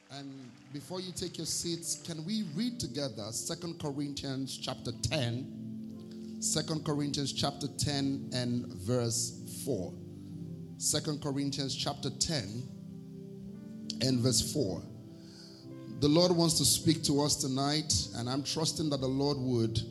And before you take your seats, can we read together 2 Corinthians chapter 10? 2 Corinthians chapter 10 and verse 4. 2 Corinthians chapter 10 and verse 4. The Lord wants to speak to us tonight, and I'm trusting that the Lord would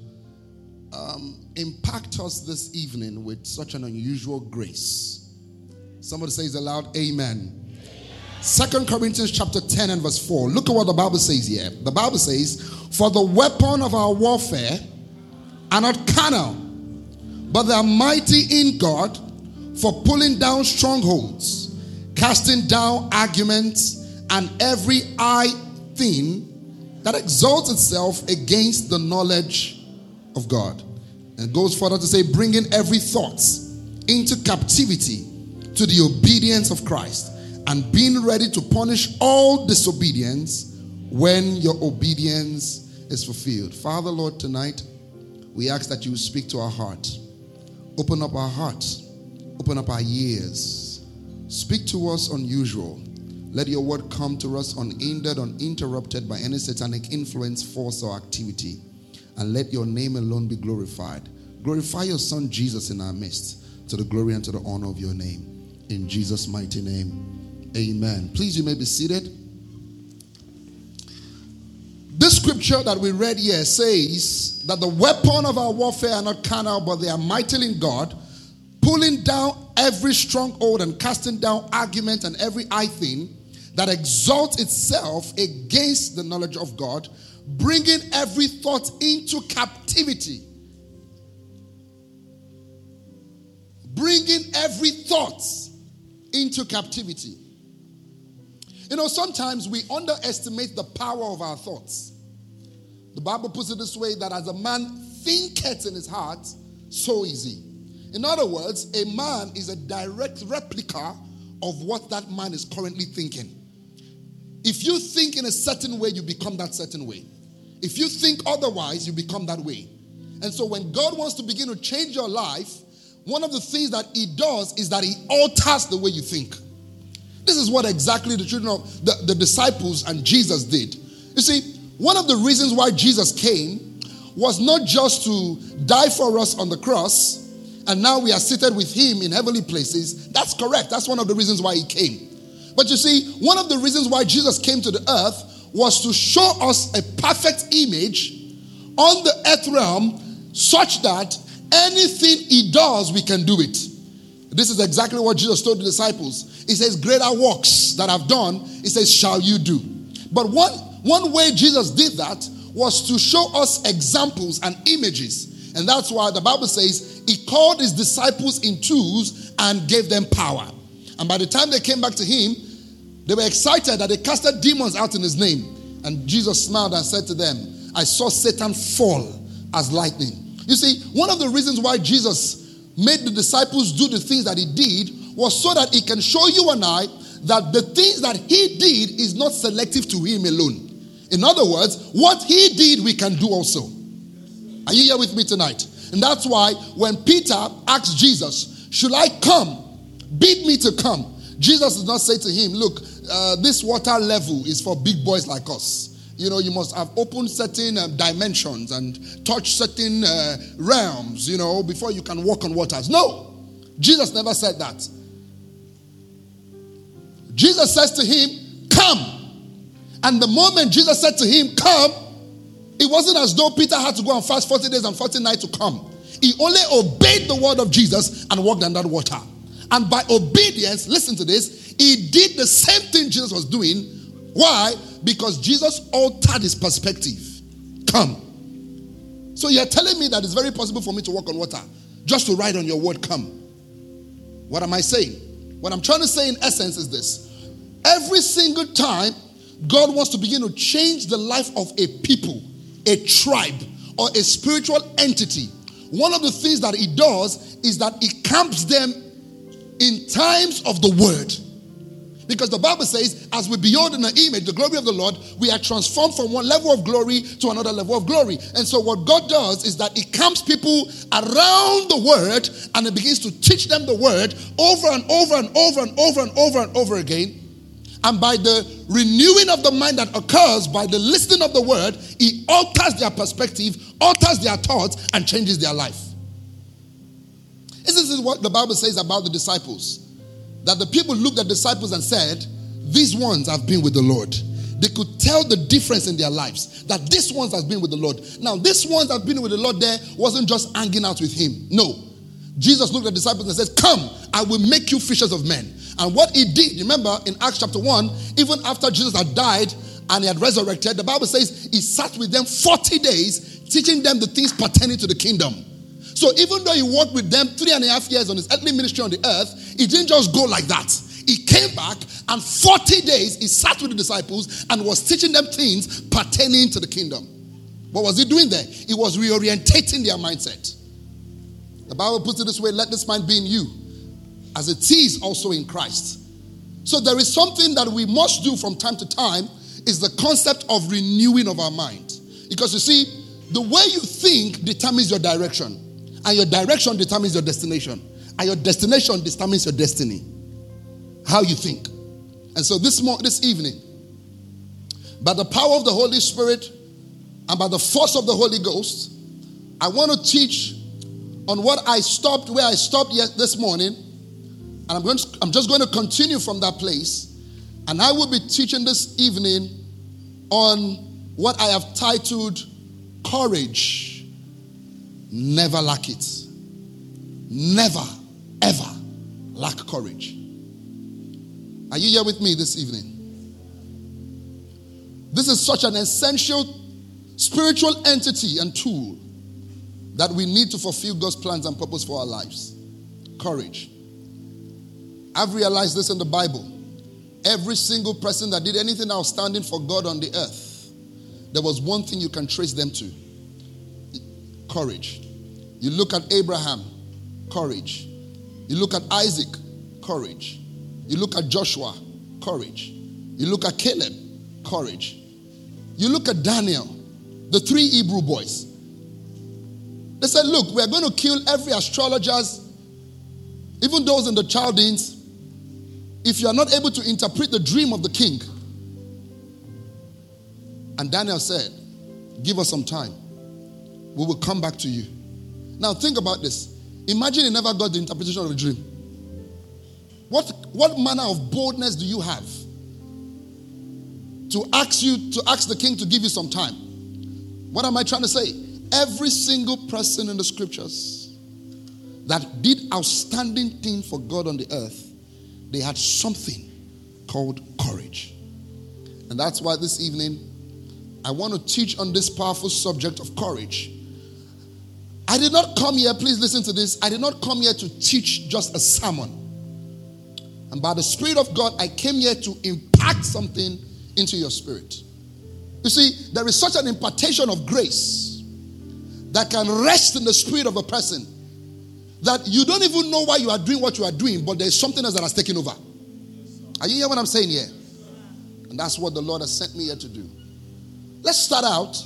impact us this evening with such an unusual grace. Somebody says aloud, amen. 2 Corinthians chapter 10 and verse 4. Look at what the Bible says here. The Bible says, for the weapon of our warfare are not carnal, but they are mighty in God for pulling down strongholds, casting down arguments, and every high thing that exalts itself against the knowledge of God. And it goes further to say, bringing every thought into captivity to the obedience of Christ, and being ready to punish all disobedience when your obedience is fulfilled. Father, Lord, tonight we ask that you speak to our heart. Open up our hearts. Open up our ears. Speak to us unusual. Let your word come to us unhindered, uninterrupted by any satanic influence, force, or activity. And let your name alone be glorified. Glorify your Son Jesus in our midst, to the glory and to the honor of your name. In Jesus' mighty name. Amen. Please, you may be seated. This scripture that we read here says that the weapon of our warfare are not carnal, but they are mighty in God, pulling down every stronghold and casting down argument and every high thing that exalts itself against the knowledge of God, bringing every thought into captivity. Bringing every thought into captivity. You know, sometimes we underestimate the power of our thoughts. The Bible puts it this way, that as a man thinketh in his heart, so is he. In other words, a man is a direct replica of what that man is currently thinking. If you think in a certain way, you become that certain way. If you think otherwise, you become that way. And so when God wants to begin to change your life, one of the things that he does is that he alters the way you think. This is what exactly the children of the disciples and Jesus did. You see, one of the reasons why Jesus came was not just to die for us on the cross, and now we are seated with him in heavenly places. That's correct. That's one of the reasons why he came. But you see, one of the reasons why Jesus came to the earth was to show us a perfect image on the earth realm, such that anything he does, we can do it. This is exactly what Jesus told the disciples. He says, greater works that I've done, he says, shall you do. But one way Jesus did that was to show us examples and images. And that's why the Bible says he called his disciples in twos and gave them power. And by the time they came back to him, they were excited that they casted demons out in his name. And Jesus smiled and said to them, I saw Satan fall as lightning. You see, one of the reasons why Jesus made the disciples do the things that he did was so that he can show you and I that the things that he did is not selective to him alone. In other words, what he did, we can do also. Are you here with me tonight? And that's why when Peter asked Jesus, should I come? Bid me to come. Jesus did not say to him, look, this water level is for big boys like us. You know, you must have opened certain dimensions and touched certain realms, you know, before you can walk on waters. No, Jesus never said that. Jesus says to him, come. And the moment Jesus said to him, come, it wasn't as though Peter had to go and fast 40 days and 40 nights to come. He only obeyed the word of Jesus and walked on that water. And by obedience, listen to this, he did the same thing Jesus was doing. Why? Because Jesus altered his perspective. Come. So you're telling me that it's very possible for me to walk on water just to ride on your word, come. What am I saying? What I'm trying to say in essence is this. Every single time God wants to begin to change the life of a people, a tribe, or a spiritual entity, one of the things that he does is that he camps them in times of the word. Because the Bible says, as we behold in the image, the glory of the Lord, we are transformed from one level of glory to another level of glory. And so what God does is that he camps people around the word, and he begins to teach them the word over and over and over and over and over and over again. And by the renewing of the mind that occurs by the listening of the word, it alters their perspective, alters their thoughts, and changes their life. This is what the Bible says about the disciples. That the people looked at the disciples and said, these ones have been with the Lord. They could tell the difference in their lives. That these ones have been with the Lord. Now, these ones that have been with the Lord there wasn't just hanging out with him. No. Jesus looked at the disciples and said, come, I will make you fishers of men. And what he did, remember in Acts chapter 1, even after Jesus had died and he had resurrected, the Bible says he sat with them 40 days, teaching them the things pertaining to the kingdom. So even though he worked with them 3.5 years on his earthly ministry on the earth, he didn't just go like that. He came back and 40 days he sat with the disciples and was teaching them things pertaining to the kingdom. What was he doing there? He was reorientating their mindset. The Bible puts it this way, let this mind be in you, as it is also in Christ. So there is something that we must do from time to time, is the concept of renewing of our mind. Because you see, the way you think determines your direction. And your direction determines your destination. And your destination determines your destiny. How you think. And so this evening, by the power of the Holy Spirit and by the force of the Holy Ghost, I want to teach on where I stopped this morning. And I'm just going to continue from that place. And I will be teaching this evening on what I have titled Courage. Never lack it. Never, ever lack courage. Are you here with me this evening? This is such an essential spiritual entity and tool that we need to fulfill God's plans and purpose for our lives. Courage. I've realized this in the Bible. Every single person that did anything outstanding for God on the earth, there was one thing you can trace them to. Courage. You look at Abraham, courage. You look at Isaac, courage. You look at Joshua, courage. You look at Caleb, courage. You look at Daniel, the 3 Hebrew boys. They said, look, we're going to kill every astrologers, even those in the Chaldeans, if you are not able to interpret the dream of the king. And Daniel said, give us some time. We will come back to you. Now think about this. Imagine you never got the interpretation of the dream. What manner of boldness do you have to ask the king to give you some time? What am I trying to say? Every single person in the scriptures that did outstanding thing for God on the earth, they had something called courage. And that's why this evening I want to teach on this powerful subject of courage. I did not come here, please listen to this, I did not come here to teach just a sermon. And by the Spirit of God, I came here to impact something into your spirit. You see, there is such an impartation of grace that can rest in the spirit of a person that you don't even know why you are doing what you are doing, but there's something else that has taken over. Are you hearing what I'm saying here? And that's what the Lord has sent me here to do. Let's start out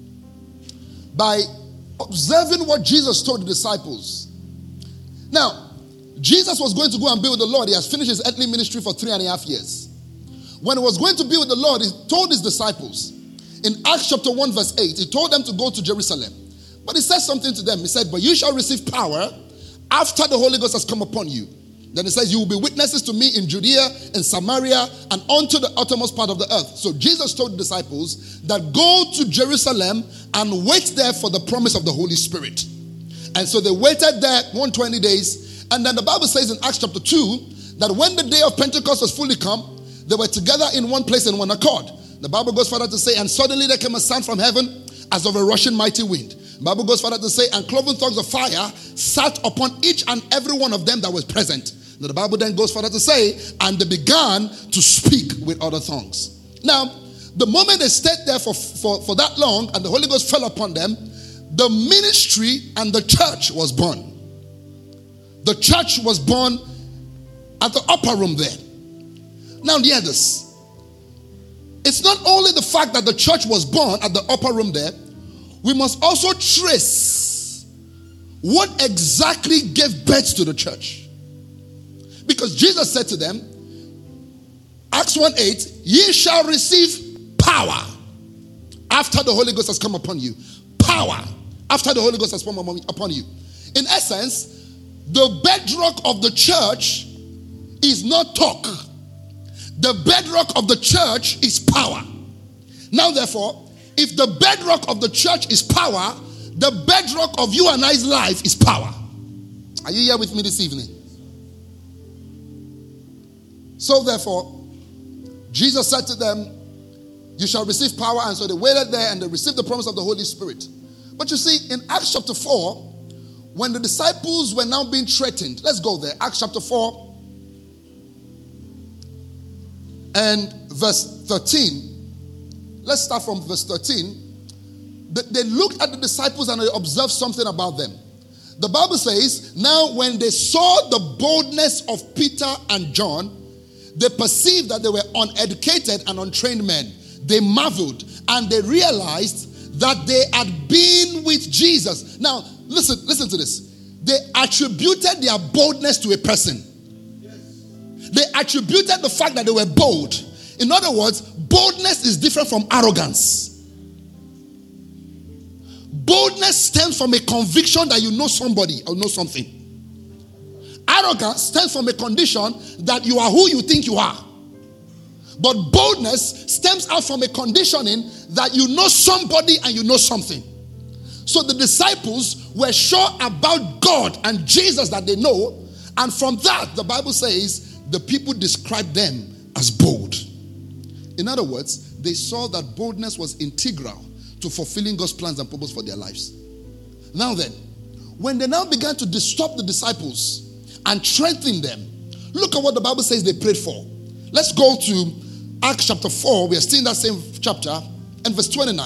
by observing what Jesus told the disciples. Now, Jesus was going to go and be with the Lord. He has finished his earthly ministry for 3.5 years. When he was going to be with the Lord, he told his disciples, in Acts chapter 1 verse 8, he told them to go to Jerusalem. But he said something to them. He said, but you shall receive power after the Holy Ghost has come upon you. Then he says, you will be witnesses to me in Judea, in Samaria, and unto the uttermost part of the earth. So Jesus told the disciples that go to Jerusalem and wait there for the promise of the Holy Spirit. And so they waited there 120 days. And then the Bible says in Acts chapter 2 that when the day of Pentecost was fully come, they were together in one place in one accord. The Bible goes further to say, and suddenly there came a sound from heaven as of a rushing mighty wind. The Bible goes further to say, and cloven tongues of fire sat upon each and every one of them that was present. Now the Bible then goes further to say, and they began to speak with other tongues. Now, the moment they stayed there for that long and the Holy Ghost fell upon them, the ministry and the church was born. The church was born at the upper room there. Now hear this. It's not only the fact that the church was born at the upper room there, we must also trace what exactly gave birth to the church. Because Jesus said to them, Acts 1:8, ye shall receive power after the Holy Ghost has come upon you. Power after the Holy Ghost has come upon you. In essence, the bedrock of the church is not talk. The bedrock of the church is power. Now, therefore, if the bedrock of the church is power, the bedrock of you and I's life is power. Are you here with me this evening? So, therefore, Jesus said to them, you shall receive power. And so they waited there and they received the promise of the Holy Spirit. But you see, in Acts chapter 4, when the disciples were now being threatened, let's go there. Acts chapter 4 and verse 13. Let's start from verse 13. They looked at the disciples and they observed something about them. The Bible says, now when they saw the boldness of Peter and John, they perceived that they were uneducated and untrained men. They marveled and they realized that they had been with Jesus. Now, listen to this. They attributed their boldness to a person. They attributed the fact that they were bold. In other words, boldness is different from arrogance. Boldness stems from a conviction that you know somebody or know something. Arrogance stems from a condition that you are who you think you are. But boldness stems out from a conditioning that you know somebody and you know something. So the disciples were sure about God and Jesus that they know. And from that, the Bible says, the people described them as bold. In other words, they saw that boldness was integral to fulfilling God's plans and purpose for their lives. Now then, when they now began to disturb the disciples and threaten them, look at what the Bible says they prayed for. Let's go to Acts chapter 4. We are still in that same chapter and verse 29.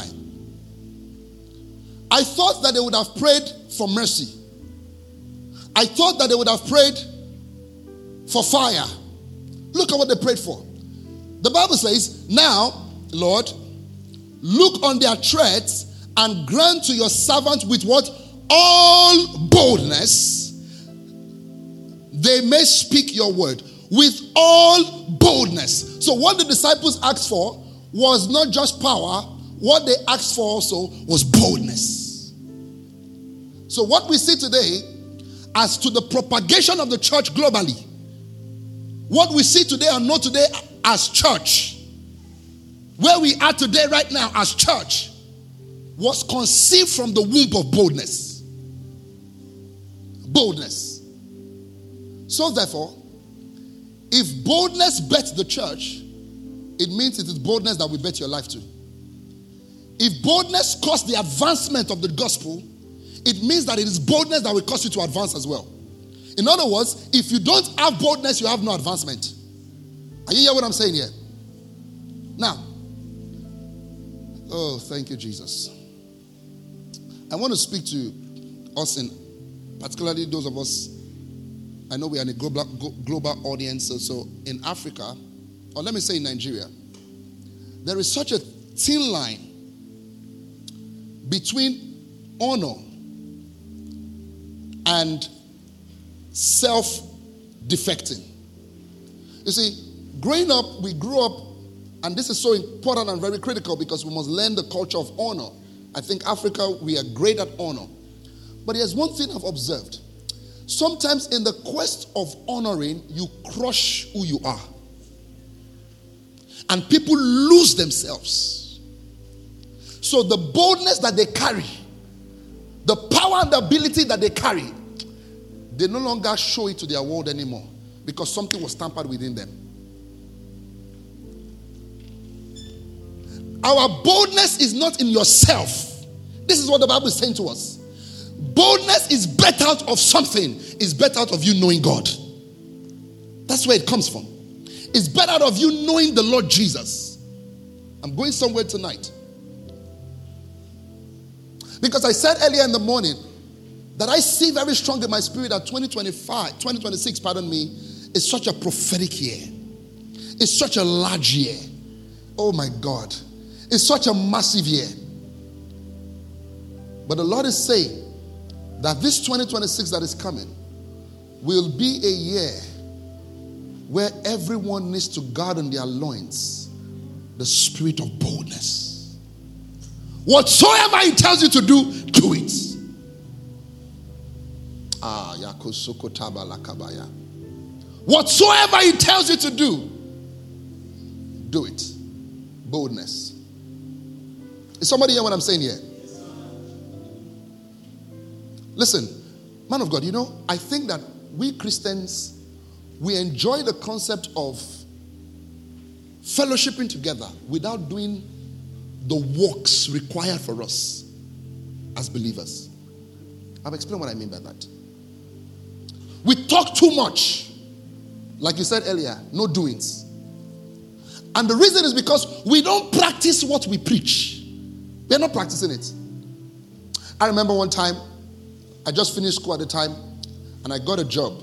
I thought that they would have prayed for mercy. I thought that they would have prayed for fire. Look at what they prayed for. The Bible says, now, Lord, look on their threats and grant to your servant with what? All boldness, they may speak your word. With all boldness. So what the disciples asked for was not just power. What they asked for also was boldness. So what we see today as to the propagation of the church globally, what we see today and know today as church, where we are today right now as church, was conceived from the womb of boldness. Boldness. So therefore, if boldness bets the church, it means it is boldness that will bet your life to. If boldness caused the advancement of the gospel, it means that it is boldness that will cause you to advance as well. In other words, if you don't have boldness, you have no advancement. Are you hearing what I'm saying here? Now, oh, thank you, Jesus. I want to speak to us, in particularly those of us, I know we are in a global audience, so in Africa, or let me say in Nigeria, there is such a thin line between honor and self-defecting. You see, growing up, we grew up, and this is so important and very critical because we must learn the culture of honor. I think Africa, we are great at honor. But here's one thing I've observed. Sometimes in the quest of honoring, you crush who you are. And people lose themselves. So the boldness that they carry, the power and the ability that they carry, they no longer show it to their world anymore because something was tampered within them. Our boldness is not in yourself. This is what the Bible is saying to us. Boldness is birthed out of something. It's birthed out of you knowing God. That's where it comes from. It's birthed out of you knowing the Lord Jesus. I'm going somewhere tonight. Because I said earlier in the morning that I see very strong in my spirit that 2026, is such a prophetic year. It's such a large year. Oh my God. It's such a massive year. But the Lord is saying that this 2026 that is coming will be a year where everyone needs to guard on their loins the spirit of boldness. Whatsoever he tells you to do, do it. Whatsoever he tells you to do it. Boldness. Is somebody hear what I'm saying here? Listen, man of God, I think that we Christians, we enjoy the concept of fellowshipping together without doing the works required for us as believers. I've explained what I mean by that. We talk too much. Like you said earlier, no doings. And the reason is because we don't practice what we preach. We're not practicing it. I remember one time, I just finished school at the time, and I got a job.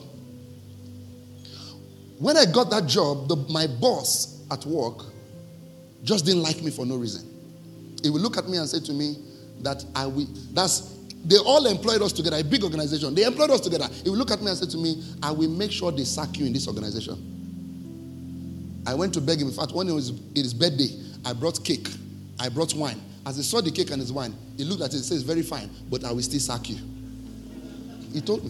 When I got that job, my boss at work just didn't like me for no reason. He would look at me and say to me that they all employed us together, a big organization. They employed us together. He would look at me and say to me, I will make sure they sack you in this organization. I went to beg him. In fact, when it was his birthday, I brought cake. I brought wine. As he saw the cake and his wine, he looked at it and said, it's very fine, but I will still sack you. He told me.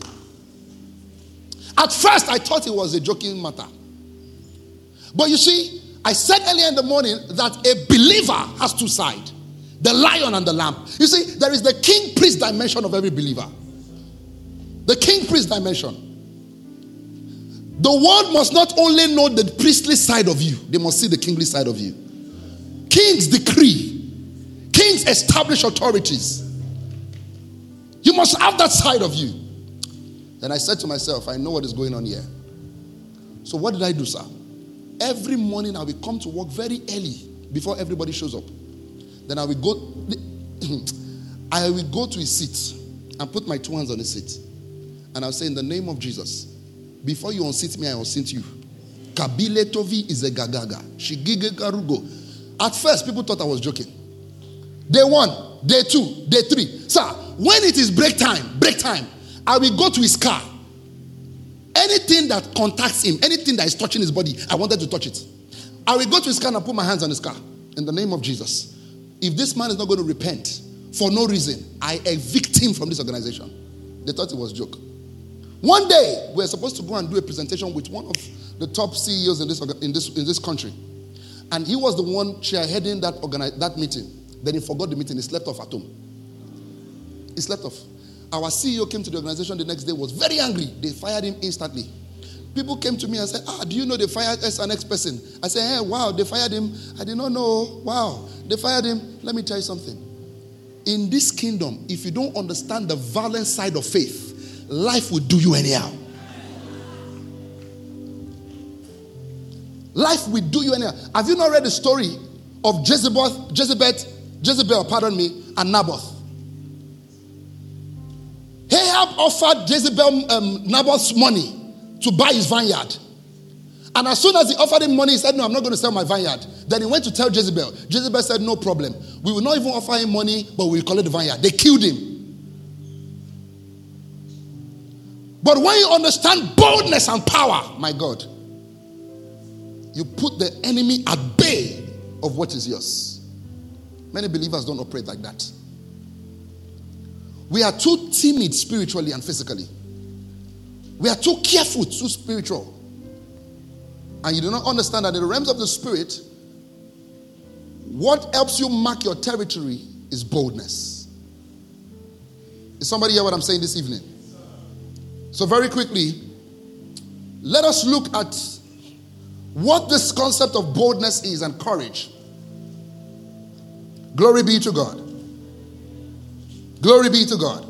At first, I thought it was a joking matter. But you see, I said earlier in the morning that a believer has two sides. The lion and the lamb. You see, there is the king-priest dimension of every believer. The king-priest dimension. The world must not only know the priestly side of you, they must see the kingly side of you. Kings decree. Kings establish authorities. You must have that side of you. Then I said to myself, I know what is going on here. So what did I do, sir? Every morning I will come to work very early before everybody shows up. Then I will go to his seat and put my 2 hands on his seat. And I'll say, in the name of Jesus, before you unseat me, I unseat you. Kabile Tovi is a gagaga. Shigige garugo. At first, people thought I was joking. Day 1, day 2, day 3. Sir, when it is break time, I will go to his car. Anything that contacts him, anything that is touching his body, I wanted to touch it. I will go to his car and put my hands on his car. In the name of Jesus. If this man is not going to repent for no reason, I evict him from this organization. They thought it was a joke. One day, we were supposed to go and do a presentation with one of the top CEOs in this country. And he was the one chairheading that meeting. Then he forgot the meeting. He slept off at home. He slept off. Our CEO came to the organization the next day, was very angry. They fired him instantly. People came to me and said, do you know they fired SNX person? I said, hey, wow, they fired him. I did not know. Wow, they fired him. Let me tell you something. In this kingdom, if you don't understand the violent side of faith, life will do you anyhow. Life will do you anyhow. Have you not read the story of Jezebel, and Naboth? Ahab offered Jezebel Naboth's money to buy his vineyard. And as soon as he offered him money, he said, no, I'm not going to sell my vineyard. Then he went to tell Jezebel. Jezebel said, no problem. We will not even offer him money, but we will collect the vineyard. They killed him. But when you understand boldness and power, my God, you put the enemy at bay of what is yours. Many believers don't operate like that. We are too timid spiritually and physically. We are too careful, too spiritual. And you do not understand that in the realms of the spirit, what helps you mark your territory is boldness. Is somebody hear what I'm saying this evening? So very quickly, let us look at what this concept of boldness is and courage. Glory be to God. Glory be to God.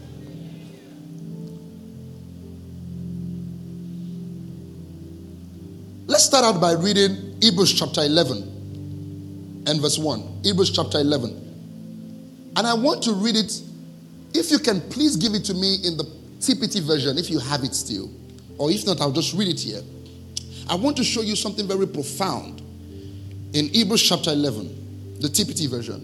Let's start out by reading Hebrews chapter 11 and verse 1. Hebrews chapter 11. And I want to read it. If you can, please give it to me in the TPT version, if you have it still. Or if not, I'll just read it here. I want to show you something very profound in Hebrews chapter 11, the TPT version.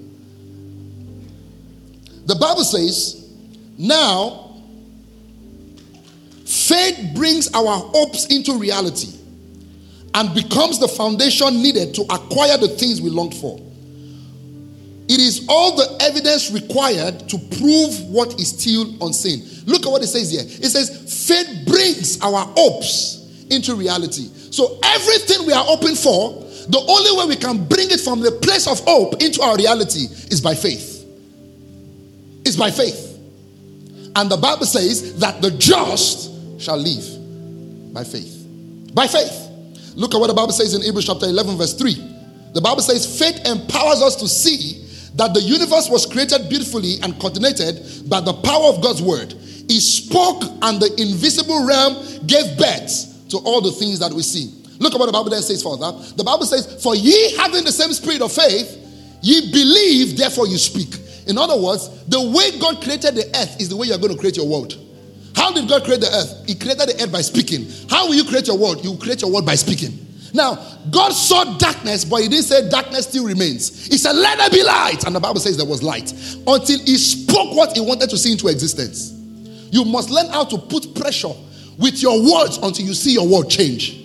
The Bible says, now, faith brings our hopes into reality. and becomes the foundation needed to acquire the things we longed for. It is all the evidence required to prove what is still unseen. Look at what it says here. It says, faith brings our hopes into reality. So everything we are hoping for, the only way we can bring it from the place of hope into our reality is by faith. It's by faith. And the Bible says that the just shall live by faith. By faith. Look at what the Bible says in Hebrews chapter 11 verse 3. The Bible says faith empowers us to see that the universe was created beautifully and coordinated by the power of God's word. He spoke and the invisible realm gave birth to all the things that we see. Look at what the Bible then says for that. The Bible says, for ye having the same spirit of faith, ye believe, therefore you speak. In other words, the way God created the earth is the way you're going to create your world. How did God create the earth? He created the earth by speaking. How will you create your world? You will create your world by speaking. Now, God saw darkness, but he didn't say darkness still remains. He said, let there be light. And the Bible says there was light. Until he spoke what he wanted to see into existence. You must learn how to put pressure with your words until you see your world change.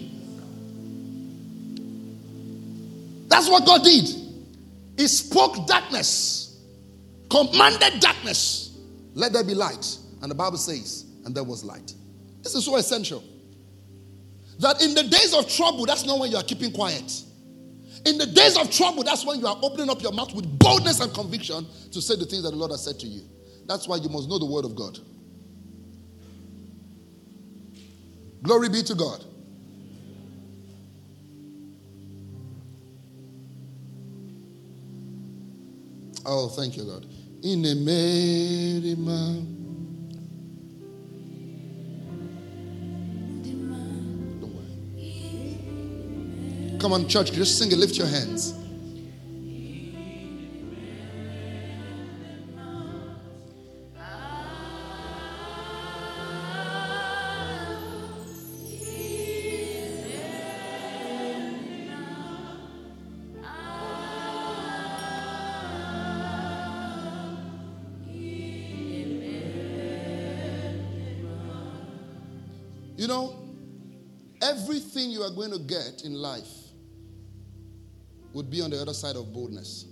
That's what God did. He spoke darkness, commanded darkness, let there be light. And the Bible says, and there was light. This is so essential. That in the days of trouble, that's not when you are keeping quiet. In the days of trouble, that's when you are opening up your mouth with boldness and conviction to say the things that the Lord has said to you. That's why you must know the word of God. Glory be to God. Oh, thank you, Lord. In a merry man. Don't worry. Come on, church, just sing it. Lift your hands. You know, everything you are going to get in life would be on the other side of boldness.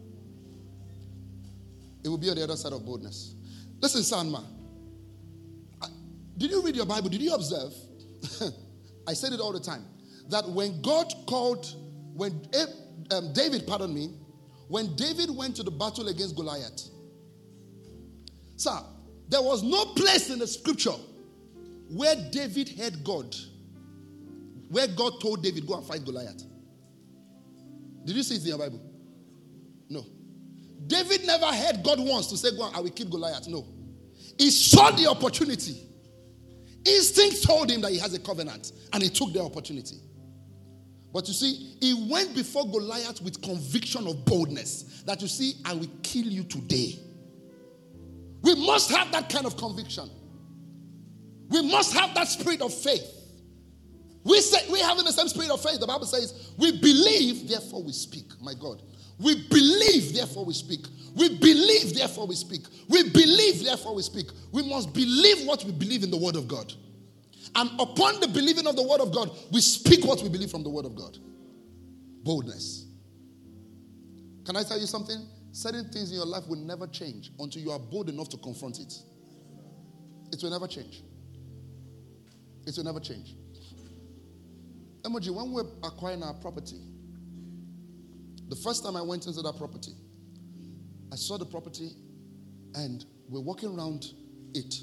It will be on the other side of boldness. Listen, Sanma. Did you read your Bible? Did you observe? I said it all the time. That when God called, when David went to the battle against Goliath. Sir, there was no place in the scripture where David heard God, where God told David, go and fight Goliath. Did you see it in your Bible? No. David never heard God once to say, go on, I will kill Goliath. No. He saw the opportunity. Instinct told him that he has a covenant, and he took the opportunity. But you see, he went before Goliath with conviction of boldness, that you see, I will kill you today. We must have that kind of conviction. We must have that spirit of faith. We having the same spirit of faith. The Bible says, we believe, therefore we speak. My God. We believe, therefore we speak. We believe, therefore we speak. We believe, therefore we speak. We must believe what we believe in the word of God. And upon the believing of the word of God, we speak what we believe from the word of God. Boldness. Can I tell you something? Certain things in your life will never change until you are bold enough to confront it. It will never change. It will never change. Emoji, when we're acquiring our property, the first time I went into that property, I saw the property and we're walking around it.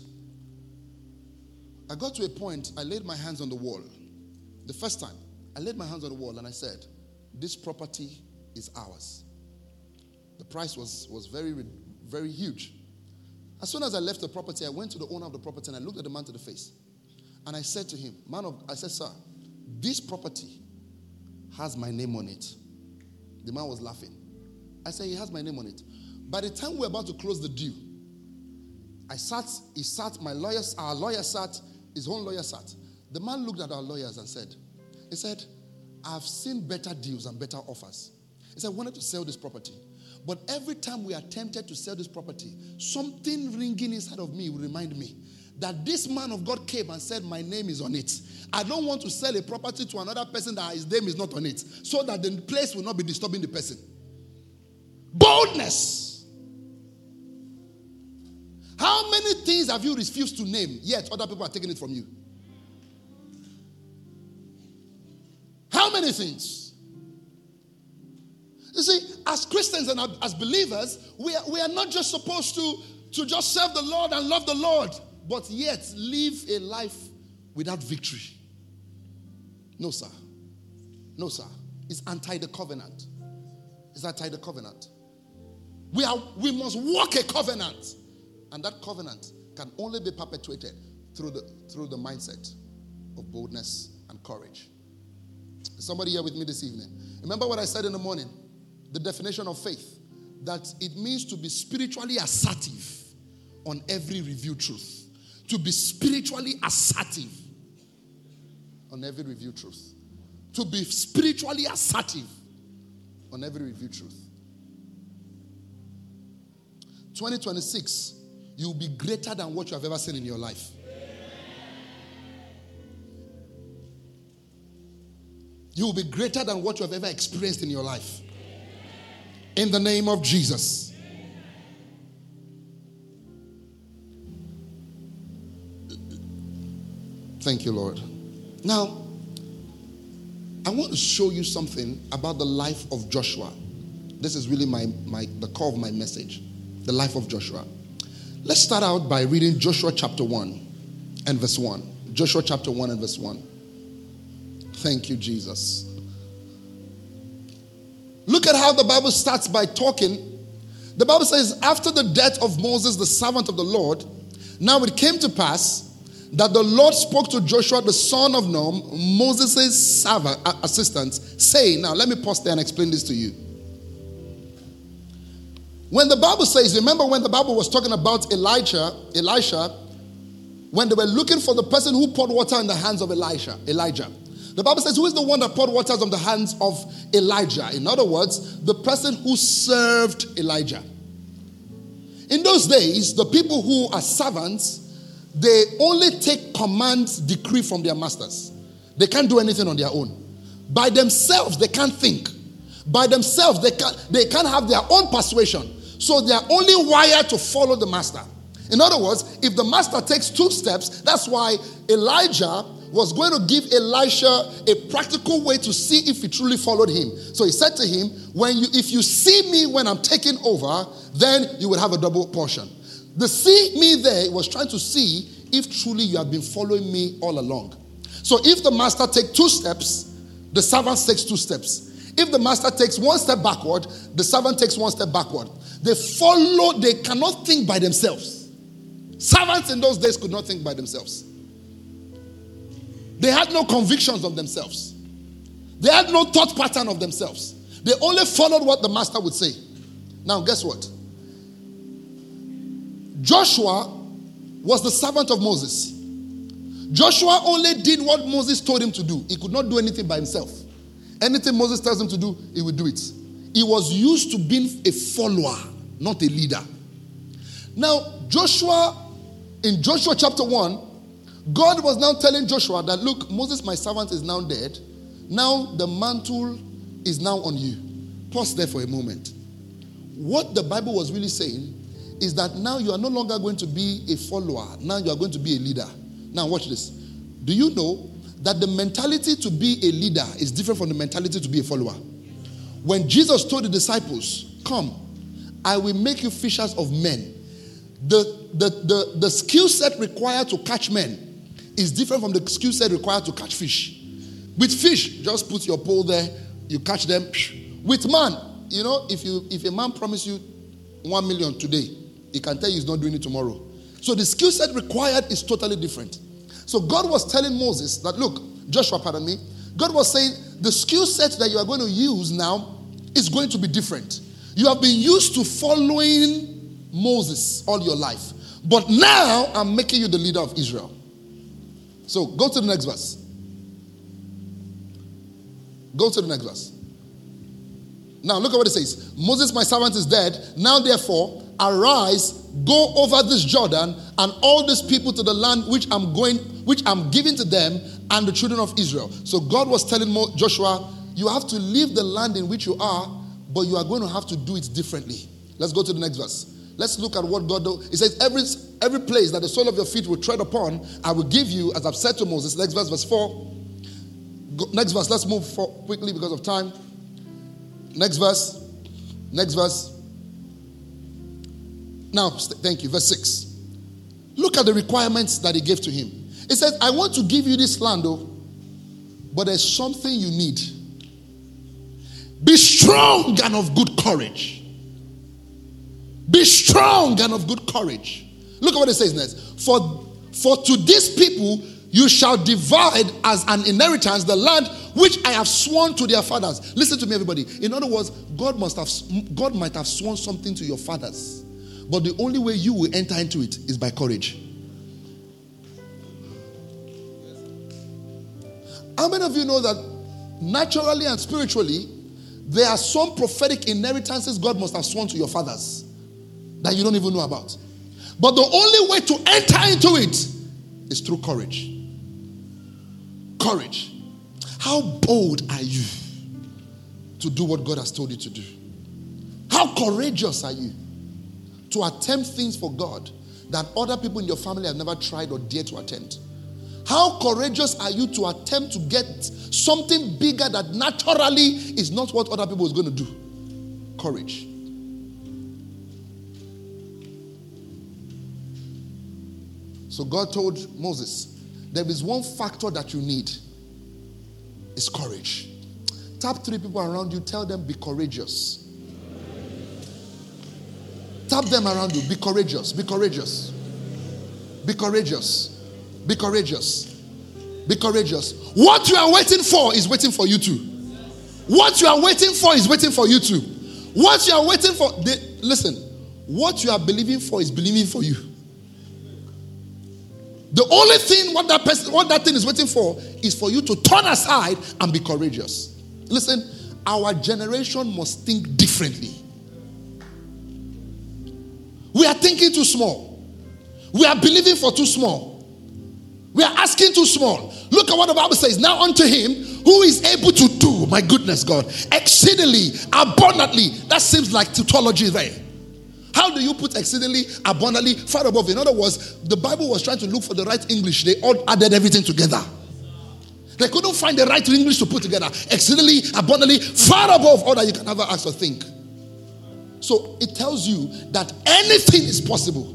I got to a point, I laid my hands on the wall. The first time, I laid my hands on the wall and I said, this property is ours. The price was very, very huge. As soon as I left the property, I went to the owner of the property and I looked at the man to the face. And I said to him, I said, sir, this property has my name on it. The man was laughing. I said, he has my name on it. By the time we were about to close the deal, our lawyer sat, his own lawyer sat. The man looked at our lawyers and said, I've seen better deals and better offers. He said, I wanted to sell this property. But every time we are tempted to sell this property, something ringing inside of me will remind me that this man of God came and said, my name is on it. I don't want to sell a property to another person that his name is not on it, so that the place will not be disturbing the person. Boldness. How many things have you refused to name, yet other people are taking it from you? How many things? You see, as Christians and as believers, we are not just supposed to just serve the Lord and love the Lord, but yet live a life without victory. No, sir. No, sir. It's anti the covenant. It's anti the covenant. We must walk a covenant. And that covenant can only be perpetuated through the mindset of boldness and courage. Is somebody here with me this evening? Remember what I said in the morning? The definition of faith. That it means to be spiritually assertive on every revealed truth. To be spiritually assertive on every revealed truth. To be spiritually assertive on every revealed truth. 2026, you'll be greater than what you have ever seen in your life. You will be greater than what you have ever experienced in your life. In the name of Jesus. Thank you, Lord. Now, I want to show you something about the life of Joshua. This is really the core of my message. The life of Joshua. Let's start out by reading Joshua chapter 1 and verse 1. Joshua chapter 1 and verse 1. Thank you, Jesus. Look at how the Bible starts by talking. The Bible says, after the death of Moses, the servant of the Lord, now it came to pass that the Lord spoke to Joshua, the son of Nun, Moses' assistant, saying, now let me pause there and explain this to you. When the Bible says, remember when the Bible was talking about Elisha, when they were looking for the person who poured water in the hands of Elijah. The Bible says, who is the one that poured water on the hands of Elijah? In other words, the person who served Elijah. In those days, the people who are servants, they only take commands, decree from their masters. They can't do anything on their own. By themselves, they can't think. By themselves, they can't have their own persuasion. So they are only wired to follow the master. In other words, if the master takes 2 steps, that's why Elijah was going to give Elisha a practical way to see if he truly followed him. So he said to him, if you see me when I'm taking over, then you will have a double portion. The see me there was trying to see if truly you have been following me all along. So if the master takes 2 steps, the servant takes 2 steps. If the master takes 1 step backward, the servant takes 1 step backward. They cannot think by themselves. Servants in those days could not think by themselves. They had no convictions of themselves. They had no thought pattern of themselves. They only followed what the master would say. Now, guess what? Joshua was the servant of Moses. Joshua only did what Moses told him to do. He could not do anything by himself. Anything Moses tells him to do, he would do it. He was used to being a follower, not a leader. Now, in Joshua chapter 1, God was now telling Joshua that, look, Moses, my servant, is now dead. Now the mantle is now on you. Pause there for a moment. What the Bible was really saying is that now you are no longer going to be a follower. Now you are going to be a leader. Now watch this. Do you know that the mentality to be a leader is different from the mentality to be a follower? When Jesus told the disciples, come, I will make you fishers of men. The skill set required to catch men is different from the skill set required to catch fish. With fish, just put your pole there, you catch them. With man, if a man promises you 1 million today, he can tell you he's not doing it tomorrow. So the skill set required is totally different. So God was telling Moses that, look, Joshua, pardon me, God was saying the skill set that you are going to use now is going to be different. You have been used to following Moses all your life. But now I'm making you the leader of Israel. So go to the next verse. Go to the next verse. Now look at what it says. Moses, my servant, is dead. Now therefore, arise, go over this Jordan and all these people to the land which I'm giving to them and the children of Israel. So God was telling Joshua, you have to leave the land in which you are, but you are going to have to do it differently. Let's go to the next verse. Let's look at what God does. It says, every place that the sole of your feet will tread upon, I will give you, as I've said to Moses. Next verse, verse 4. Next verse, let's move quickly because of time. Next verse. Now, thank you. Verse 6. Look at the requirements that he gave to him. It says, I want to give you this land, but there's something you need. Be strong and of good courage. Be strong and of good courage. Look at what it says next. For to these people you shall divide as an inheritance the land which I have sworn to their fathers. Listen to me, everybody. In other words, God might have sworn something to your fathers, but the only way you will enter into it is by courage. How many of you know that naturally and spiritually, there are some prophetic inheritances God must have sworn to your fathers that you don't even know about? But the only way to enter into it is through courage. Courage. How bold are you to do what God has told you to do? How courageous are you to attempt things for God that other people in your family have never tried or dared to attempt? How courageous are you to attempt to get something bigger that naturally is not what other people is going to do? Courage. So God told Moses, there is one factor that you need. It's courage. Tap 3 people around you, tell them, be courageous. Tap them around you, be courageous, be courageous. Be courageous. Be courageous. Be courageous. What you are waiting for is waiting for you too. What you are waiting for is waiting for you too. What you are waiting for, listen, what you are believing for is believing for you. The only thing what that thing is waiting for is for you to turn aside and be courageous. Listen, our generation must think differently. We are thinking too small. We are believing for too small. We are asking too small. Look at what the Bible says. Now unto him who is able to do, my goodness God, exceedingly, abundantly. That seems like tautology there. How do you put exceedingly, abundantly, far above? In other words, the Bible was trying to look for the right English. They all added everything together. They couldn't find the right English to put together. Exceedingly, abundantly, far above all that you can ever ask or think. So it tells you that anything is possible.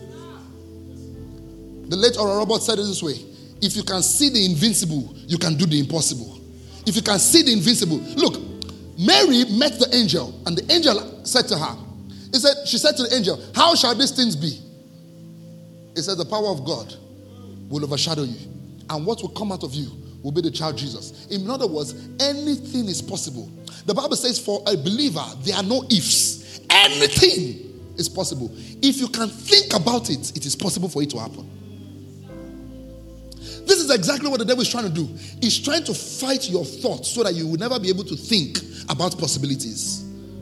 The late Oral Roberts said it this way. If you can see the invincible, you can do the impossible. If you can see the invincible. Look, Mary met the angel, and the angel said to her, she said to the angel, how shall these things be? It said, the power of God will overshadow you, and what will come out of you will be the child Jesus. In other words, anything is possible. The Bible says for a believer, there are no ifs. Anything is possible. If you can think about it, it is possible for it to happen. This is exactly what the devil is trying to do. He's trying to fight your thoughts so that you will never be able to think about possibilities.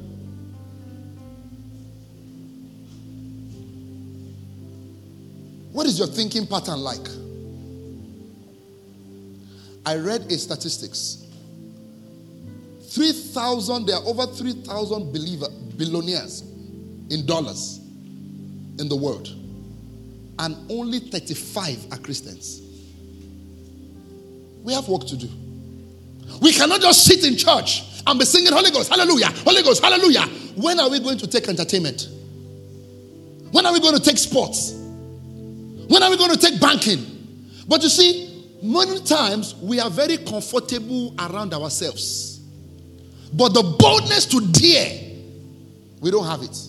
What is your thinking pattern like? I read a statistics. 3,000, there are over 3,000 billionaires in dollars in the world. And only 35 are Christians. We have work to do. We cannot just sit in church and be singing Holy Ghost, hallelujah, Holy Ghost, hallelujah. When are we going to take entertainment? When are we going to take sports? When are we going to take banking? But you see, many times we are very comfortable around ourselves. But the boldness to dare, we don't have it.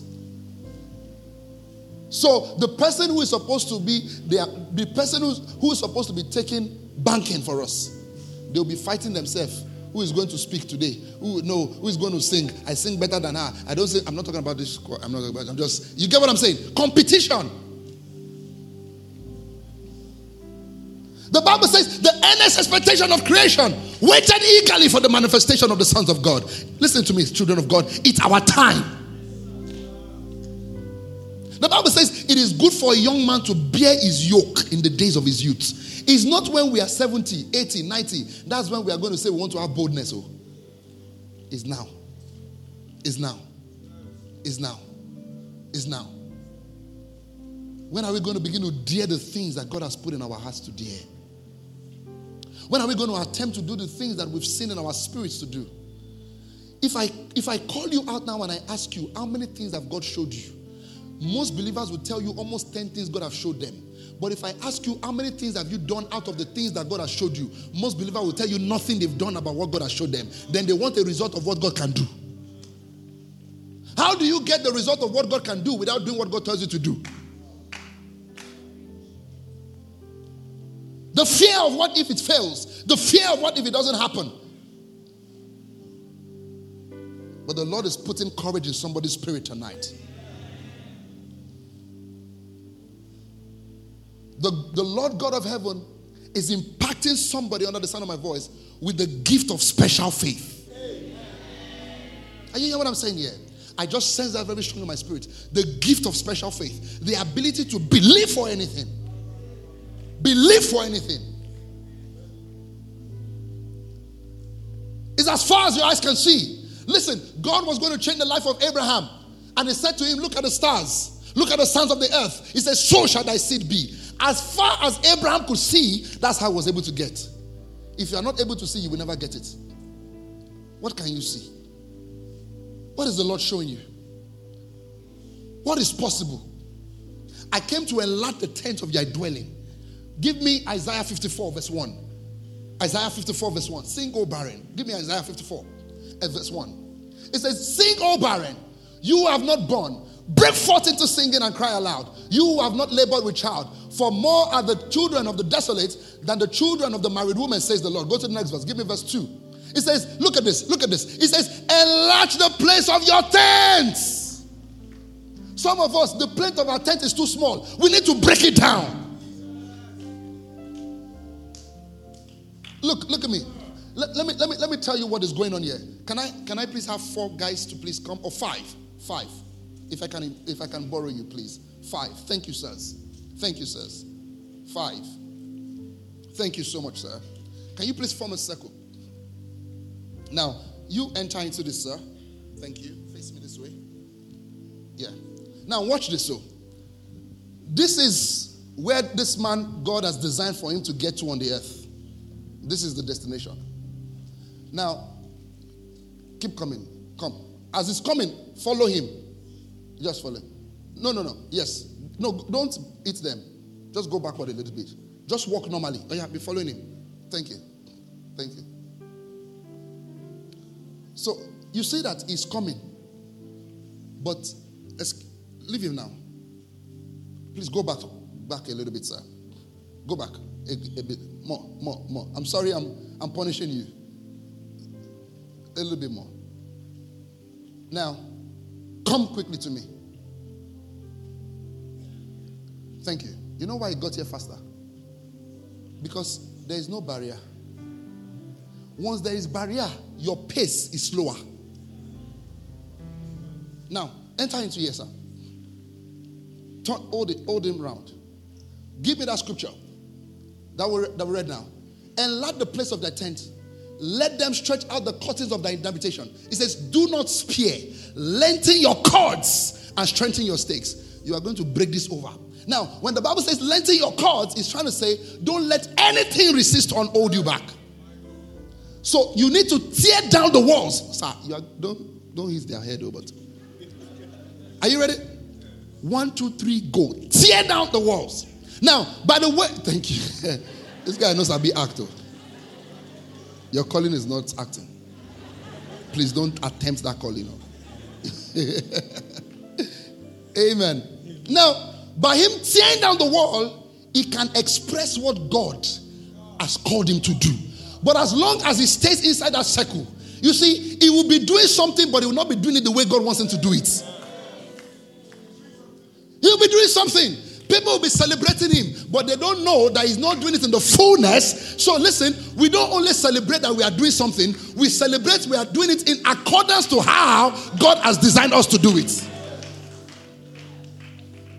So the person who is supposed to be the person who is supposed to be taking banking for us, they'll be fighting themselves. Who is going to speak today? Who is going to sing? I sing better than her. I don't sing. I'm not talking about this. I'm just, you get what I'm saying? Competition. The Bible says the earnest expectation of creation waited eagerly for the manifestation of the sons of God. Listen to me, children of God. It's our time. The Bible says it is good for a young man to bear his yoke in the days of his youth. It's not when we are 70, 80, 90. That's when we are going to say we want to have boldness. Oh, it's now. It's now. It's now. It's now. When are we going to begin to dare the things that God has put in our hearts to dare? When are we going to attempt to do the things that we've seen in our spirits to do? If I call you out now and I ask you, how many things have God showed you? Most believers will tell you almost 10 things God has showed them. But if I ask you, how many things have you done out of the things that God has showed you? Most believers will tell you nothing they've done about what God has showed them. Then they want a result of what God can do. How do you get the result of what God can do without doing what God tells you to do? The fear of what if it fails. The fear of what if it doesn't happen. But the Lord is putting courage in somebody's spirit tonight. The Lord God of heaven is impacting somebody under the sound of my voice with the gift of special faith. Are you hearing what I'm saying here? I just sense that very strong in my spirit. The gift of special faith. The ability to believe for anything. Believe for anything. It's as far as your eyes can see. Listen, God was going to change the life of Abraham. And he said to him, look at the stars. Look at the sons of the earth. He said, so shall thy seed be. As far as Abraham could see, that's how he was able to get. If you are not able to see, you will never get it. What can you see? What is the Lord showing you? What is possible? I came to enlarge the tent of thy dwelling. Give me Isaiah 54 verse 1. Isaiah 54 verse 1. Sing, O barren. Give me Isaiah 54 verse 1. It says, sing, O barren, you who have not borne. Break forth into singing and cry aloud. You who have not labored with child. For more are the children of the desolate than the children of the married woman, says the Lord. Go to the next verse. Give me verse 2. It says, look at this. Look at this. It says, enlarge the place of your tents. Some of us, the plate of our tent is too small. We need to break it down. Look at me. Let me tell you what is going on here. Can I please have 4 guys to please come? Or 5? 5. If I can borrow you, please. 5. Thank you, sirs. Thank you, sirs. 5. Thank you so much, sir. Can you please form a circle? Now, you enter into this, sir. Thank you. Face me this way. Yeah. Now, watch this, so. This is where this man, God has designed for him to get to on the earth. This is the destination. Now, keep coming. Come. As he's coming, follow him. Just follow him. No. Yes. No, don't eat them. Just go backward a little bit. Just walk normally. Oh, yeah, be following him. Thank you. Thank you. So, you see that he's coming. But, let's leave him now. Please go back a little bit, sir. Go back a bit. More. I'm sorry I'm punishing you. A little bit more. Now, come quickly to me. Thank you. You know why I got here faster? Because there is no barrier. Once there is barrier, your pace is slower. Now, enter into here, sir. Hold him round. Give me that scripture that we read now. Enlarge the place of thy tent. Let them stretch out the curtains of thy habitation. It says, do not spare. Lengthen your cords and strengthen your stakes. You are going to break this over. Now, when the Bible says lengthen your cords, it's trying to say, don't let anything resist or hold you back. So you need to tear down the walls. Sir, don't hit their head over. Are you ready? 1, 2, 3, go. Tear down the walls. Now, by the way, thank you. This guy knows I'll be actor. Your calling is not acting. Please don't attempt that calling. Amen. Now, by him tearing down the wall, he can express what God has called him to do. But as long as he stays inside that circle, you see, he will be doing something, but he will not be doing it the way God wants him to do it. He'll be doing something. People will be celebrating him, but they don't know that he's not doing it in the fullness. So listen, we don't only celebrate that we are doing something, we celebrate we are doing it in accordance to how God has designed us to do it.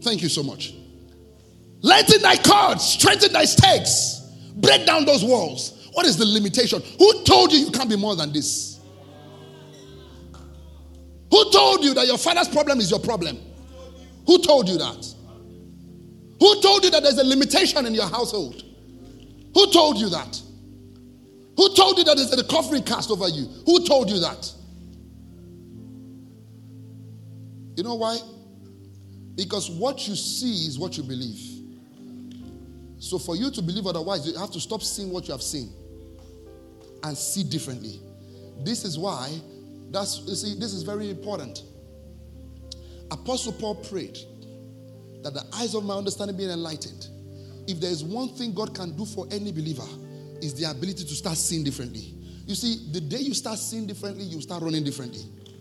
Thank you so much. Lighten thy cords, strengthen thy stakes, break down those walls. What is the limitation? Who told you can't be more than this? Who told you that your father's problem is your problem? Who told you that? Who told you that there's a limitation in your household? Who told you that? Who told you that there's a covering cast over you? Who told you that? You know why? Because what you see is what you believe. So for you to believe otherwise, you have to stop seeing what you have seen and see differently. This is why, this is very important. Apostle Paul prayed that the eyes of my understanding being enlightened. If there is one thing God can do for any believer, is the ability to start seeing differently. You see, the day you start seeing differently, you start running differently.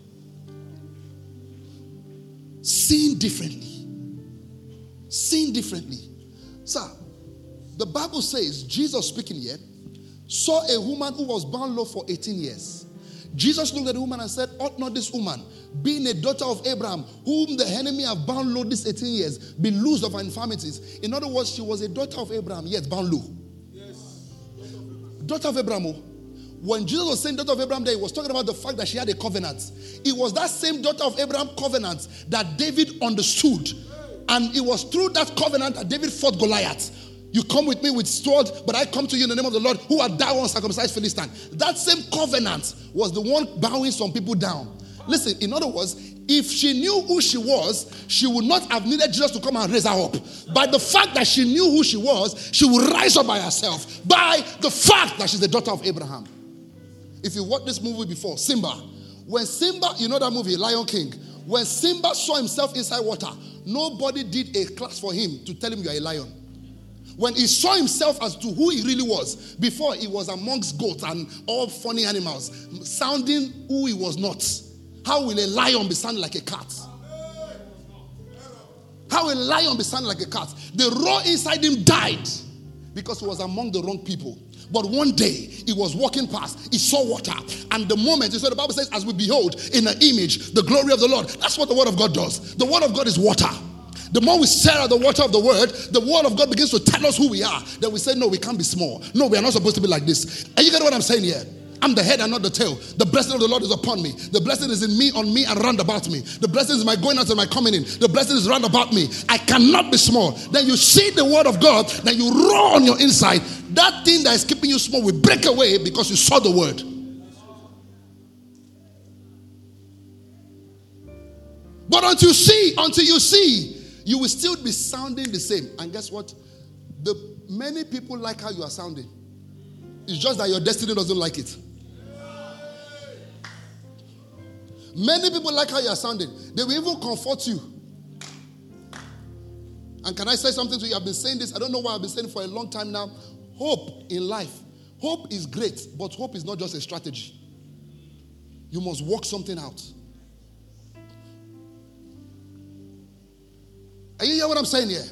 Seeing differently. Seeing differently. Sir, the Bible says, Jesus speaking here, saw a woman who was bound low for 18 years. Jesus looked at the woman and said, ought not this woman, being a daughter of Abraham, whom the enemy have bound low these 18 years, be loosed of her infirmities? In other words, she was a daughter of Abraham, yet bound low. Yes. Daughter of Abraham. When Jesus was saying daughter of Abraham there, he was talking about the fact that she had a covenant. It was that same daughter of Abraham covenant that David understood. And it was through that covenant that David fought Goliath. You come with me with sword, but I come to you in the name of the Lord, who art thou uncircumcised Philistine. That same covenant was the one bowing some people down. Listen, in other words, if she knew who she was, she would not have needed Jesus to come and raise her up. By the fact that she knew who she was, she would rise up by herself. By the fact that she's the daughter of Abraham. If you watched this movie before, Simba. When Simba, you know that movie, Lion King. When Simba saw himself inside water, nobody did a class for him to tell him you are a lion. When he saw himself as to who he really was, before he was amongst goats and all funny animals, sounding who he was not. How will a lion be sounding like a cat? How will a lion be sounding like a cat? The roar inside him died because he was among the wrong people. But one day, he was walking past, he saw water, and the moment, so the Bible says, as we behold in an image the glory of the Lord, that's what the word of God does. The word of God is water. The more we stare at the water of the word of God begins to tell us who we are. Then we say, no, we can't be small. No, we are not supposed to be like this. Are you getting what I'm saying here? I'm the head and not the tail. The blessing of the Lord is upon me. The blessing is in me, on me, and round about me. The blessing is my going out and my coming in. The blessing is round about me. I cannot be small. Then you see the word of God, then you roar on your inside. That thing that is keeping you small will break away because you saw the word. But until you see, you will still be sounding the same. And guess what? Many people like how you are sounding. It's just that your destiny doesn't like it. Many people like how you are sounding. They will even comfort you. And can I say something to you? I've been saying this. I don't know why I've been saying it for a long time now. Hope in life. Hope is great, but hope is not just a strategy. You must work something out. Are you hearing what I'm saying here?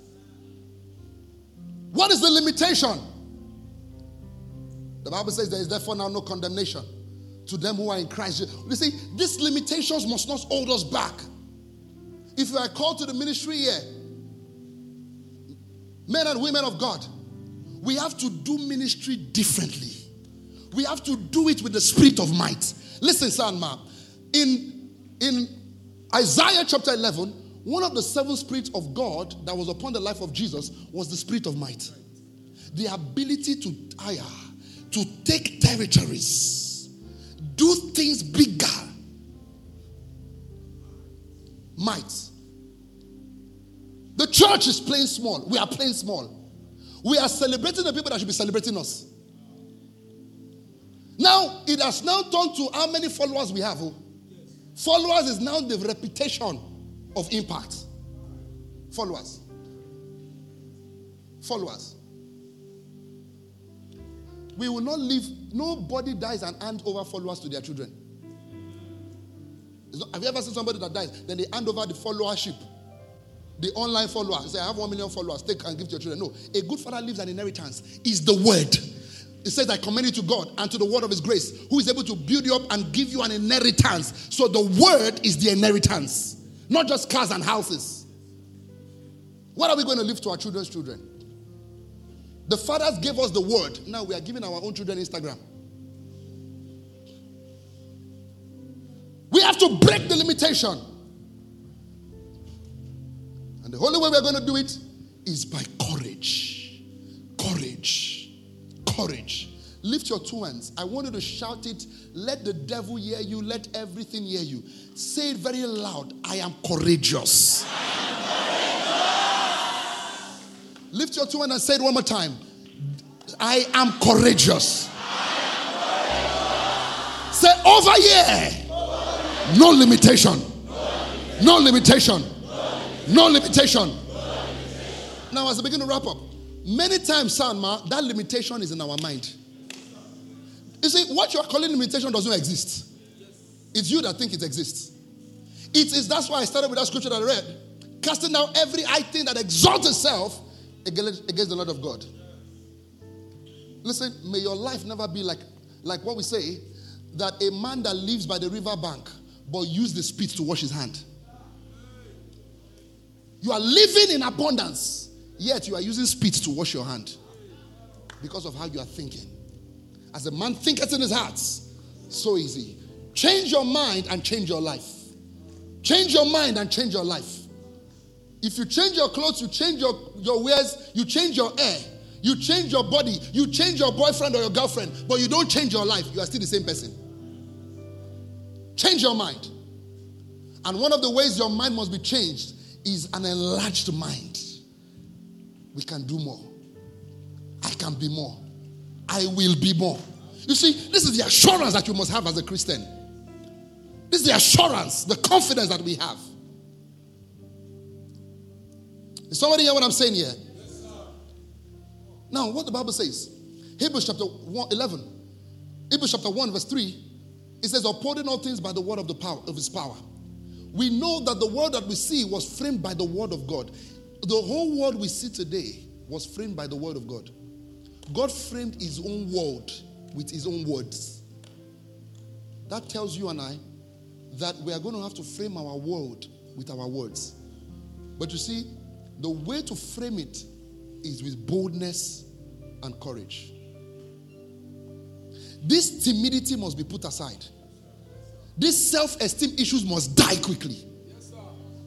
What is the limitation? The Bible says there is therefore now no condemnation to them who are in Christ. You see, these limitations must not hold us back. If you are called to the ministry here, men and women of God, we have to do ministry differently. We have to do it with the spirit of might. Listen, son, ma. In Isaiah chapter 11, one of the 7 spirits of God that was upon the life of Jesus was the spirit of might. The ability to take territories, do things bigger. Might. The church is playing small. We are playing small. We are celebrating the people that should be celebrating us. Now, it has now turned to how many followers we have. Followers is now the reputation of impact. Followers. We will not leave. Nobody dies and hand over followers to their children. Have you ever seen somebody that dies? Then they hand over the followership. The online follower. Say, I have 1 million followers. Take and give to your children. No. A good father leaves an inheritance. Is the word. It says, I commend you to God and to the word of his grace, who is able to build you up and give you an inheritance. So the word is the inheritance. Not just cars and houses. What are we going to leave to our children's children? The fathers gave us the word. Now we are giving our own children Instagram. We have to break the limitation. And the only way we're going to do it is by courage. Courage. Courage. Lift your two hands. I want you to shout it. Let the devil hear you. Let everything hear you. Say it very loud. I am courageous. Lift your two hands and say it one more time. I am courageous. Say, over here. No limitation. No limitation. No limitation. Now, as I begin to wrap up, many times, Sanma, that limitation is in our mind. You see, what you are calling limitation doesn't exist. It's you that think it exists. That's why I started with that scripture that I read. Casting down every high thing that exalts itself against the Lord of God. Listen, may your life never be like what we say, that a man that lives by the river bank but use the spit to wash his hand. You are living in abundance, yet you are using spit to wash your hand because of how you are thinking. As a man thinketh in his heart, so easy. Change your mind and change your life. Change your mind and change your life. If you change your clothes, you change your wears, you change your hair, you change your body, you change your boyfriend or your girlfriend, but you don't change your life, you are still the same person. Change your mind. And one of the ways your mind must be changed is an enlarged mind. We can do more. I can be more. I will be more. You see, this is the assurance that you must have as a Christian. This is the assurance, the confidence that we have. Is somebody hear what I'm saying here? Yes, sir. Now, what the Bible says, Hebrews chapter 11, Hebrews chapter 1 verse 3, it says, upholding all things by the word of his power. We know that the world that we see was framed by the word of God. The whole world we see today was framed by the word of God. God framed his own world with his own words. That tells you and I that we are going to have to frame our world with our words. But you see, the way to frame it is with boldness and courage. This timidity must be put aside. These self-esteem issues must die quickly. Yes, sir.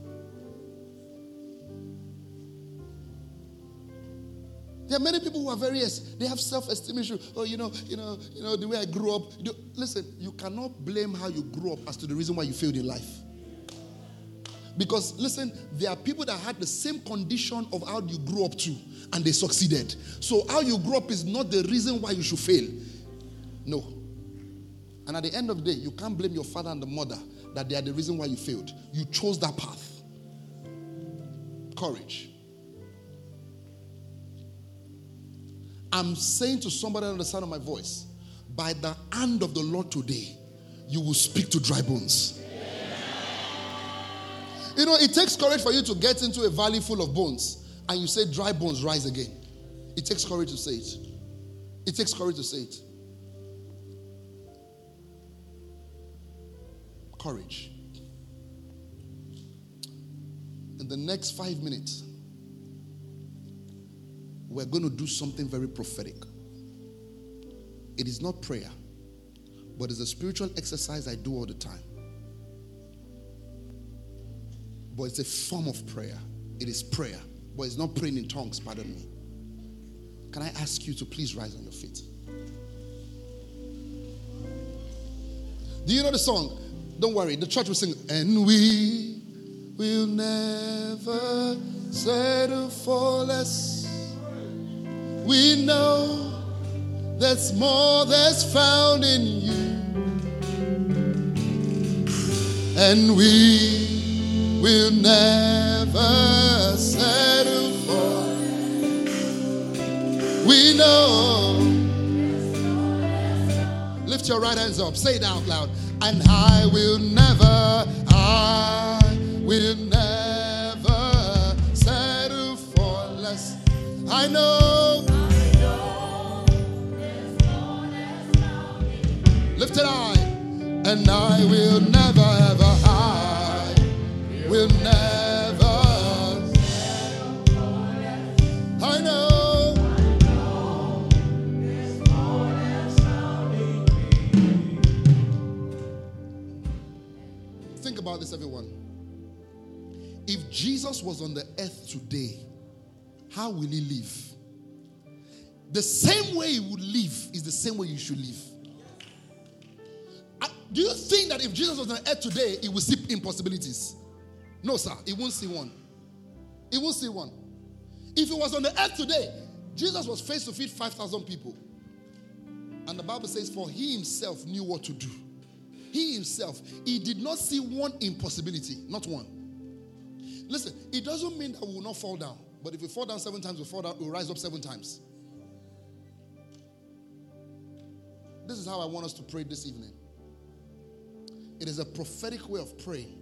There are many people who are they have self-esteem issues. Oh, the way I grew up. Listen, you cannot blame how you grew up as to the reason why you failed in life. Because, listen, there are people that had the same condition of how you grew up to, and they succeeded. So how you grew up is not the reason why you should fail. No. And at the end of the day, you can't blame your father and the mother that they are the reason why you failed. You chose that path. Courage. I'm saying to somebody on the sound of my voice, by the hand of the Lord today, you will speak to dry bones. You know, it takes courage for you to get into a valley full of bones and you say dry bones rise again. It takes courage to say it. It takes courage to say it. Courage. In the next 5 minutes, we're going to do something very prophetic. It is not prayer, but it's a spiritual exercise I do all the time. But it's a form of prayer. It is prayer, but it's not praying in tongues, pardon me. Can I ask you to please rise on your feet? Do you know the song? Don't worry, the church will sing, and we will never settle for less. We know there's more that's found in you. And we will never settle for. We know. Lift your right hands up. Say it out loud. And I will never settle for less. I know. Lift it high. And I will never ever will never. this, everyone. If Jesus was on the earth today, how will he live? The same way he would live is the same way you should live. Do you think that if Jesus was on the earth today, he would see impossibilities? No, sir. He won't see one. He won't see one. If he was on the earth today, Jesus was faced to feed 5,000 people. And the Bible says, for he himself knew what to do. He himself, he did not see one impossibility. Not one. Listen, it doesn't mean that we will not fall down. But if we fall down 7 times, we'll rise up 7 times. This is how I want us to pray this evening. It is a prophetic way of praying.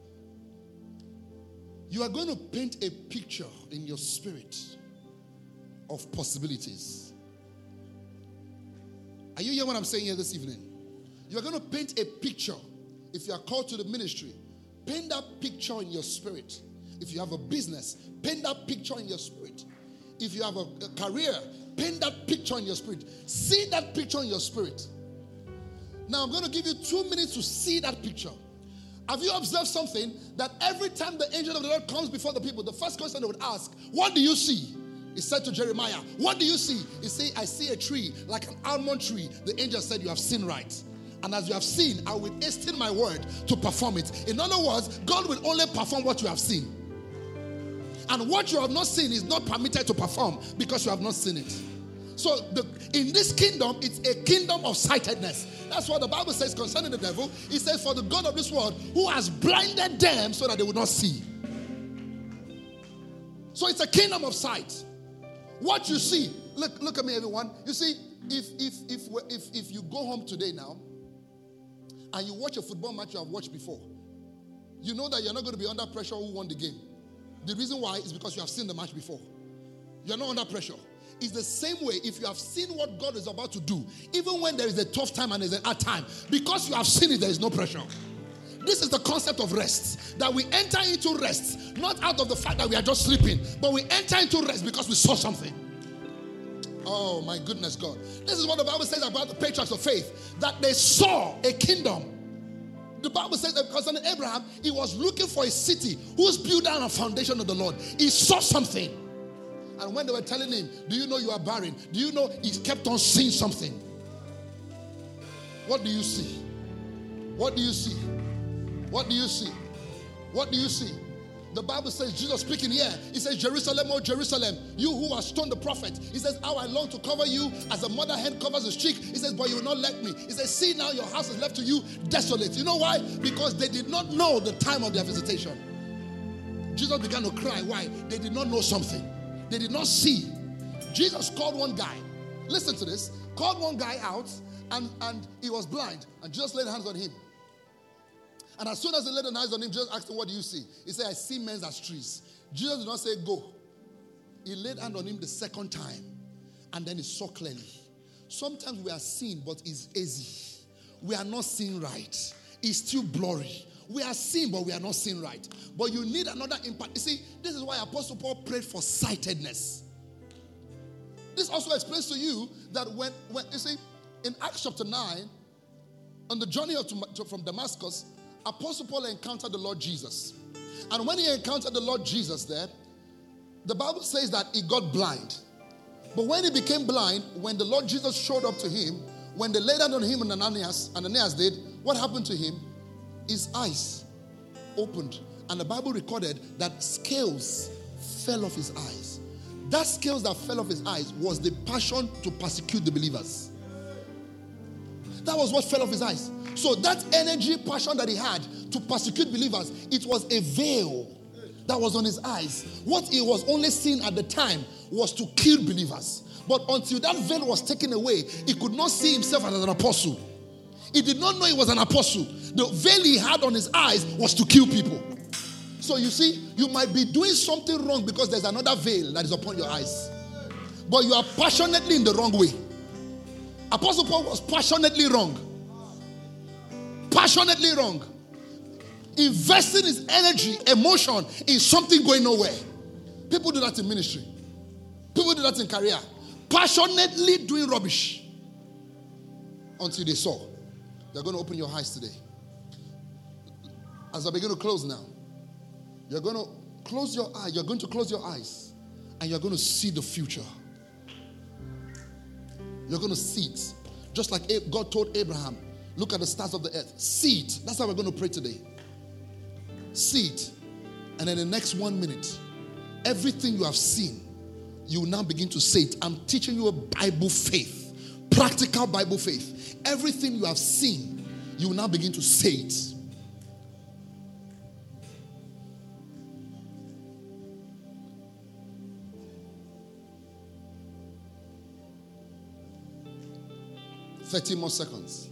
You are going to paint a picture in your spirit of possibilities. Are you hearing what I'm saying here this evening? You are going to paint a picture. If you are called to the ministry, paint that picture in your spirit. If you have a business, paint that picture in your spirit. If you have a career, paint that picture in your spirit. See that picture in your spirit. Now I'm going to give you 2 minutes to see that picture. Have you observed something? That every time the angel of the Lord comes before the people, the first question they would ask, what do you see? He said to Jeremiah, what do you see? He said, I see a tree like an almond tree. The angel said, you have seen right. And as you have seen, I will hasten my word to perform it. In other words, God will only perform what you have seen. And what you have not seen is not permitted to perform because you have not seen it. So in this kingdom, it's a kingdom of sightedness. That's what the Bible says concerning the devil. It says, for the God of this world who has blinded them so that they would not see. So it's a kingdom of sight. What you see, look at me, everyone. You see, if you go home today now and you watch a football match you have watched before, you know that you're not going to be under pressure who won the game. The reason why is because you have seen the match before. You're not under pressure. It's the same way if you have seen what God is about to do, even when there is a tough time and there's a hard time, because you have seen it, there is no pressure. This is the concept of rest, that we enter into rest, not out of the fact that we are just sleeping, but we enter into rest because we saw something. Oh my goodness, God. This is what the Bible says about the patriarchs of faith, that they saw a kingdom. The Bible says that concerning Abraham, he was looking for a city whose builder and foundation of the Lord. He saw something. And when they were telling him, do you know you are barren? Do you know, he kept on seeing something. What do you see? What do you see? What do you see? What do you see? The Bible says, Jesus speaking here, he says, Jerusalem, oh Jerusalem, you who have stoned the prophet. He says, how I long to cover you as a mother hen covers his cheek. He says, but you will not let me. He says, see now your house is left to you desolate. You know why? Because they did not know the time of their visitation. Jesus began to cry. Why? They did not know something. They did not see. Jesus called one guy. Listen to this. Called one guy out and he was blind. And Jesus laid hands on him. And as soon as he laid hands on him, Jesus asked him, what do you see? He said, I see men as trees. Jesus did not say, go. He laid hands on him the second time. And then he saw clearly. Sometimes we are seeing, but it's easy. We are not seeing right. It's still blurry. We are seeing, but we are not seeing right. But you need another impact. You see, this is why Apostle Paul prayed for sightedness. This also explains to you that when you see, in Acts chapter 9, on the journey from Damascus, Apostle Paul encountered the Lord Jesus. And when he encountered the Lord Jesus there, the Bible says that he got blind. But when he became blind, when the Lord Jesus showed up to him, when they laid hands on him and Ananias did, what happened to him? His eyes opened. And the Bible recorded that scales fell off his eyes. That scales that fell off his eyes was the passion to persecute the believers. That was what fell off his eyes. So that energy, passion that he had to persecute believers, it was a veil that was on his eyes. What he was only seeing at the time was to kill believers. But until that veil was taken away, he could not see himself as an apostle. He did not know he was an apostle. The veil he had on his eyes was to kill people. So you see, you might be doing something wrong because there's another veil that is upon your eyes. But you are passionately in the wrong way. Apostle Paul was passionately wrong. Passionately wrong. Investing his energy, emotion in something going nowhere. People do that in ministry. People do that in career. Passionately doing rubbish. Until they saw. They're going to open your eyes today. As I begin to close now, you're going to close your eye. You're going to close your eyes and you're going to see the future. You're going to see it. Just like God told Abraham, look at the stars of the earth. See it. That's how we're going to pray today. See it. And in the next 1 minute, everything you have seen, you will now begin to say it. I'm teaching you a Bible faith. Practical Bible faith. Everything you have seen, you will now begin to say it. $30 more seconds.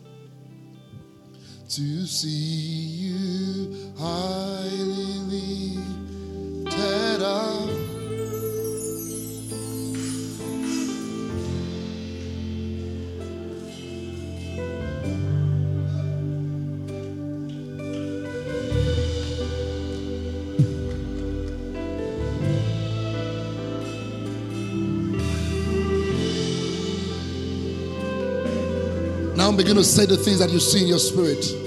To see you highly lifted up. Now begin to say the things that you see in your spirit.